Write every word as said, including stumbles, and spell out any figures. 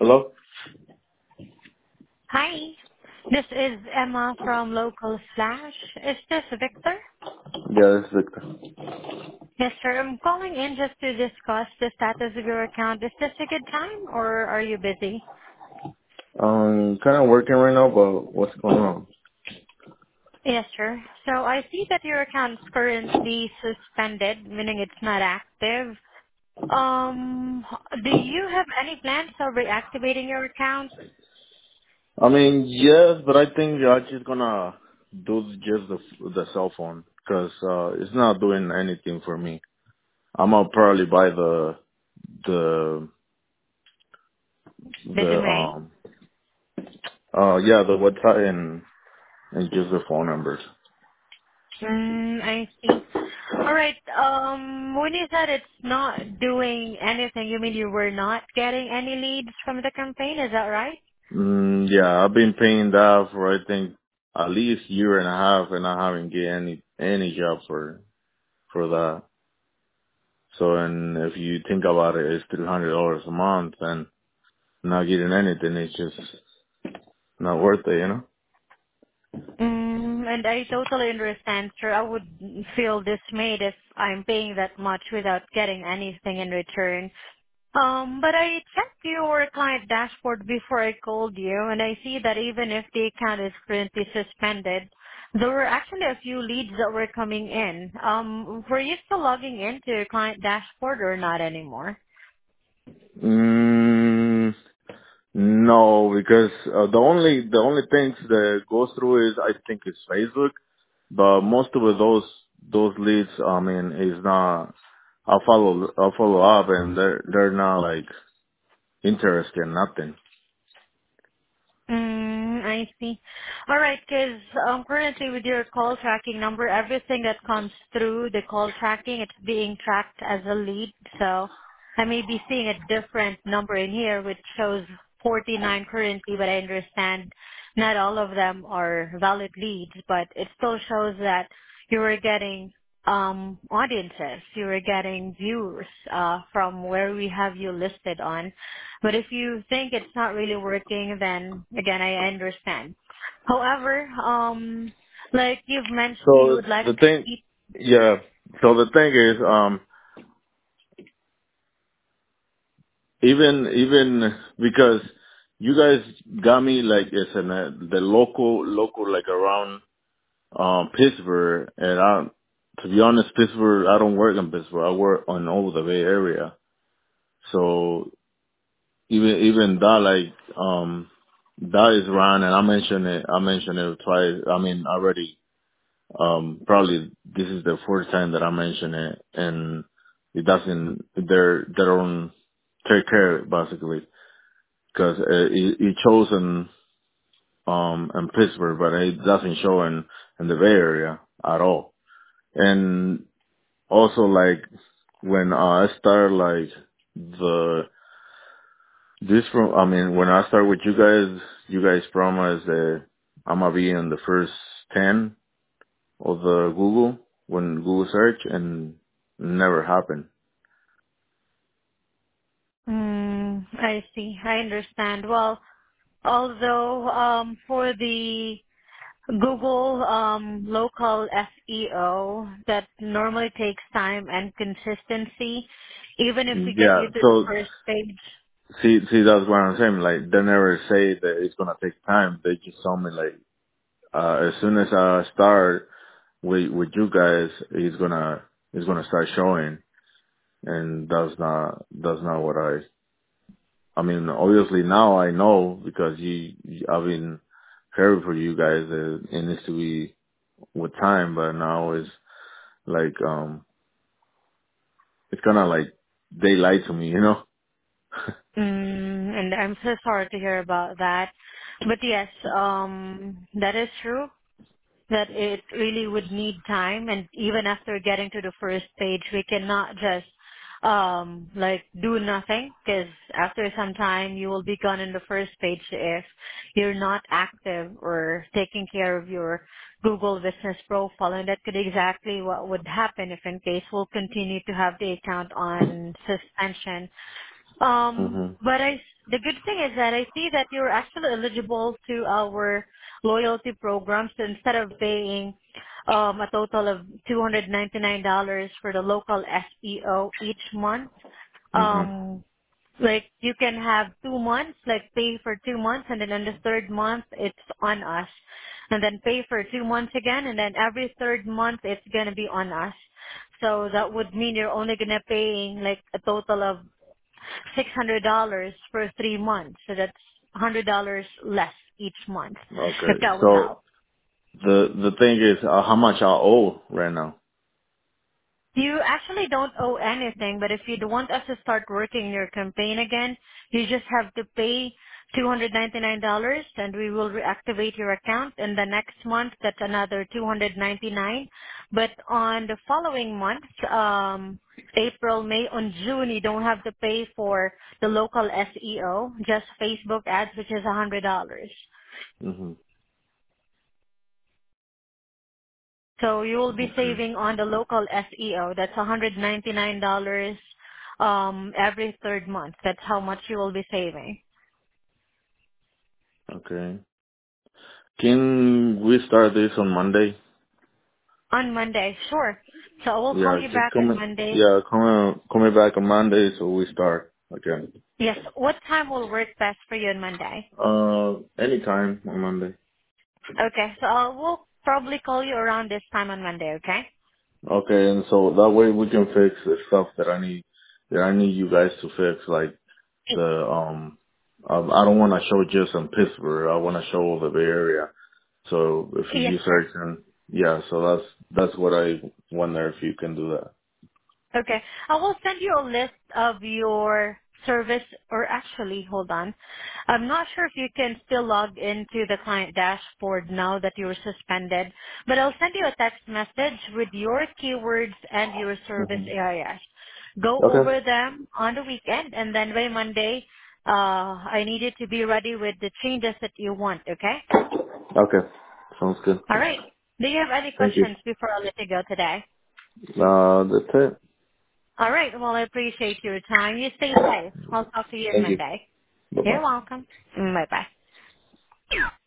Hello? Hi, this is Emma from Local Slash. Is this Victor? Yeah, this is Victor. Yes, sir. I'm calling in just to discuss the status of your account. Is this a good time or are you busy? Um, kind of working right now, but what's going on? Yes, sir. So I see that your account is currently suspended, meaning it's not active. Um, do you have any plans of reactivating your account? I mean, yes, but I think I'm just gonna do just the the cell phone because uh, it's not doing anything for me. I'm gonna probably buy the the The the domain? um uh yeah the website and and just the phone numbers. Mm, I see. All right. Um, when you said it's not doing anything, you mean you were not getting any leads from the campaign? Is that right? Mm, yeah, I've been paying that for I think at least year and a half, and I haven't get any any job for for that. So, and if you think about it, it's three hundred dollars a month, and not getting anything, it's just not worth it, you know. Mm, and I totally understand, sir. I would feel dismayed if I'm paying that much without getting anything in return. Um, but I checked your client dashboard before I called you, and I see that even if the account is currently suspended, there were actually a few leads that were coming in. Um, were you still logging into your client dashboard or not anymore? Mm, no, because uh, the only the only things that goes through is I think it's Facebook, but most of it, those those leads, I mean, is not. I'll follow I'll follow up, and they're they're not like interested in nothing. Mm, I see. All right, because um, currently with your call tracking number, everything that comes through the call tracking, it's being tracked as a lead. So I may be seeing a different number in here, which shows forty-nine currently, but I understand not all of them are valid leads, but it still shows that you were getting um, audiences, you were getting viewers uh, from where we have you listed on. But if you think it's not really working, then again, I understand. However, um, like you've mentioned, you So would like the to thing, keep. yeah. So the thing is, um, Even even because you guys got me like it's in a, the local local like around um Pittsburgh, and I to be honest, Pittsburgh, I don't work in Pittsburgh. I work on all the Bay Area. So even even that like um that is around, and I mentioned it. I mentioned it twice. I mean already. Um, probably this is the first time that I mention it, and it doesn't. They're they don't take care basically because uh, it, it shows in um in Pittsburgh, but it doesn't show in in the Bay Area at all. And also, like when uh, I start like the this from, I mean, when I start with you guys, you guys promise that I'm gonna be in the first ten of the Google when Google search, and never happened. Mm, I see. I understand. Well, although um, for the Google um, local S E O, that normally takes time and consistency, even if we get Yeah, you to the so first page. see, see, that's what I'm saying. Like, they never say that it's gonna take time. They just tell me like, uh, as soon as I start with with you guys, he's gonna he's gonna start showing, and that's not that's not what I. I mean, obviously now I know because you, you I've been hearing for you guys that it needs to be with time, but now it's like um, it's kind of like they lied to me, you know. Mm, and I'm so sorry to hear about that. But yes, um, that is true that it really would need time, and even after getting to the first page, we cannot just um like do nothing, because after some time you will be gone in the first page if you're not active or taking care of your Google business profile, and that could exactly what would happen if in case we'll continue to have the account on suspension. Um, hmm but I the good thing is that I see that you're actually eligible to our loyalty program. So instead of paying um, a total of two hundred ninety-nine dollars for the local S E O each month, Mhm. um, like you can have two months, like pay for two months, and then on the third month it's on us, and then pay for two months again, and then every third month it's gonna be on us. So that would mean you're only gonna paying like a total of six hundred dollars for three months. So that's one hundred dollars less each month, if Okay. that would So help. the the thing is, uh, how much I owe right now? You actually don't owe anything, but if you want us to start working your campaign again, you just have to pay two hundred ninety-nine dollars and we will reactivate your account. And the next month, that's another two hundred ninety-nine dollars. But on the following month, um, April, May, on June, you don't have to pay for the local S E O, just Facebook ads, which is one hundred dollars. Mhm. So you will be Okay. saving on the local S E O. That's one hundred ninety-nine dollars um, every third month. That's how much you will be saving. Okay. Can we start this on Monday? On Monday, sure. So I will call Yeah, you just back come. on in- Monday. Yeah, come in- come me back on Monday so we start again. Yes. What time will work best for you on Monday? Uh, anytime on Monday. Okay. So I will probably call you around this time on Monday, okay? Okay, and so that way we can fix the stuff that I need that I need you guys to fix, like the um. um I don't want to show just in Pittsburgh. I want to show all the Bay Area. So if Yes, you sir. search and yeah, so that's that's what I wonder if you can do that. Okay. I will send you a list of your service, or actually, hold on. I'm not sure if you can still log into the client dashboard now that you were suspended, but I'll send you a text message with your keywords and your service hmm areas. Go Okay. over them on the weekend, and then by Monday, uh, I need you to be ready with the changes that you want, okay? Okay. Sounds good. All right. Do you have any Thank you. questions before I let you go today? Uh, that's it. All right. Well, I appreciate your time. You stay safe. I'll talk to you on Thank you. Monday. Bye bye. You're welcome. Bye bye.